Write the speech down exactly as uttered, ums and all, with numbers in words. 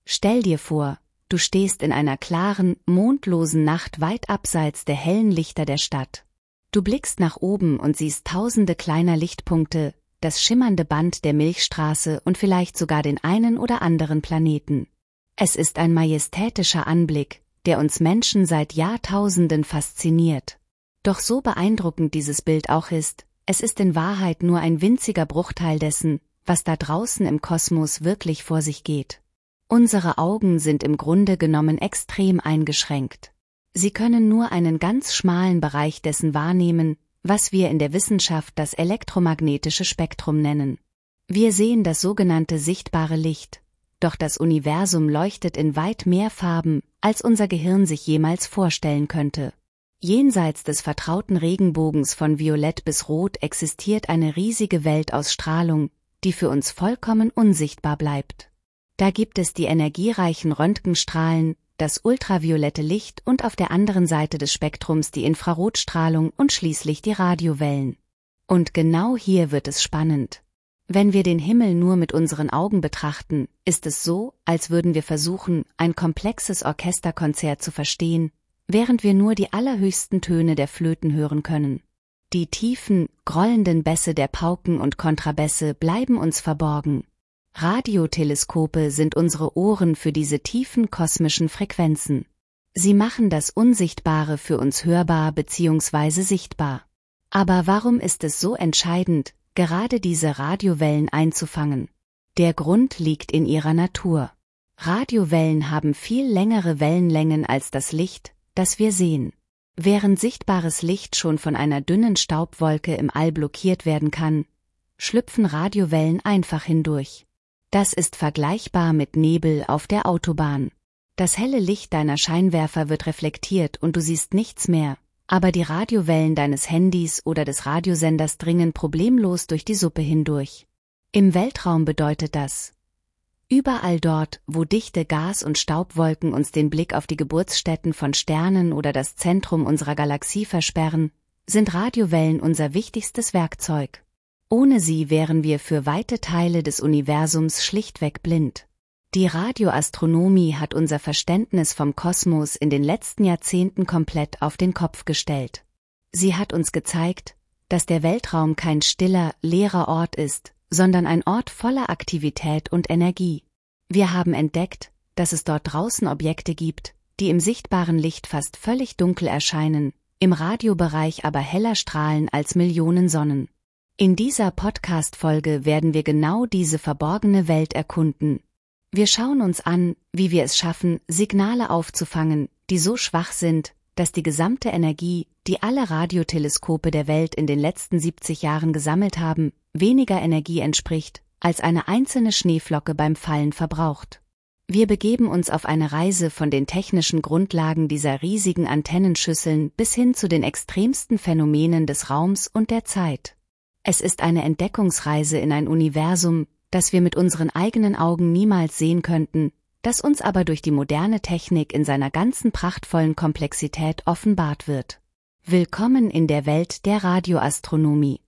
Stell dir vor, du stehst in einer klaren, mondlosen Nacht weit abseits der hellen Lichter der Stadt. Du blickst nach oben und siehst tausende kleiner Lichtpunkte, das schimmernde Band der Milchstraße und vielleicht sogar den einen oder anderen Planeten. Es ist ein majestätischer Anblick, der uns Menschen seit Jahrtausenden fasziniert. Doch so beeindruckend dieses Bild auch ist, es ist in Wahrheit nur ein winziger Bruchteil dessen, was da draußen im Kosmos wirklich vor sich geht. Unsere Augen sind im Grunde genommen extrem eingeschränkt. Sie können nur einen ganz schmalen Bereich dessen wahrnehmen, was wir in der Wissenschaft das elektromagnetische Spektrum nennen. Wir sehen das sogenannte sichtbare Licht, doch das Universum leuchtet in weit mehr Farben, als unser Gehirn sich jemals vorstellen könnte. Jenseits des vertrauten Regenbogens von Violett bis Rot existiert eine riesige Welt aus Strahlung, die für uns vollkommen unsichtbar bleibt. Da gibt es die energiereichen Röntgenstrahlen, das ultraviolette Licht und auf der anderen Seite des Spektrums die Infrarotstrahlung und schließlich die Radiowellen. Und genau hier wird es spannend. Wenn wir den Himmel nur mit unseren Augen betrachten, ist es so, als würden wir versuchen, ein komplexes Orchesterkonzert zu verstehen, während wir nur die allerhöchsten Töne der Flöten hören können. Die tiefen, grollenden Bässe der Pauken und Kontrabässe bleiben uns verborgen. Radioteleskope sind unsere Ohren für diese tiefen kosmischen Frequenzen. Sie machen das Unsichtbare für uns hörbar bzw. sichtbar. Aber warum ist es so entscheidend, gerade diese Radiowellen einzufangen? Der Grund liegt in ihrer Natur. Radiowellen haben viel längere Wellenlängen als das Licht, das wir sehen. Während sichtbares Licht schon von einer dünnen Staubwolke im All blockiert werden kann, schlüpfen Radiowellen einfach hindurch. Das ist vergleichbar mit Nebel auf der Autobahn. Das helle Licht deiner Scheinwerfer wird reflektiert und du siehst nichts mehr, aber die Radiowellen deines Handys oder des Radiosenders dringen problemlos durch die Suppe hindurch. Im Weltraum bedeutet das: überall dort, wo dichte Gas- und Staubwolken uns den Blick auf die Geburtsstätten von Sternen oder das Zentrum unserer Galaxie versperren, sind Radiowellen unser wichtigstes Werkzeug. Ohne sie wären wir für weite Teile des Universums schlichtweg blind. Die Radioastronomie hat unser Verständnis vom Kosmos in den letzten Jahrzehnten komplett auf den Kopf gestellt. Sie hat uns gezeigt, dass der Weltraum kein stiller, leerer Ort ist, sondern ein Ort voller Aktivität und Energie. Wir haben entdeckt, dass es dort draußen Objekte gibt, die im sichtbaren Licht fast völlig dunkel erscheinen, im Radiobereich aber heller strahlen als Millionen Sonnen. In dieser Podcast-Folge werden wir genau diese verborgene Welt erkunden. Wir schauen uns an, wie wir es schaffen, Signale aufzufangen, die so schwach sind, dass die gesamte Energie, die alle Radioteleskope der Welt in den letzten siebzig Jahren gesammelt haben, weniger Energie entspricht, als eine einzelne Schneeflocke beim Fallen verbraucht. Wir begeben uns auf eine Reise von den technischen Grundlagen dieser riesigen Antennenschüsseln bis hin zu den extremsten Phänomenen des Raums und der Zeit. Es ist eine Entdeckungsreise in ein Universum, das wir mit unseren eigenen Augen niemals sehen könnten, das uns aber durch die moderne Technik in seiner ganzen prachtvollen Komplexität offenbart wird. Willkommen in der Welt der Radioastronomie.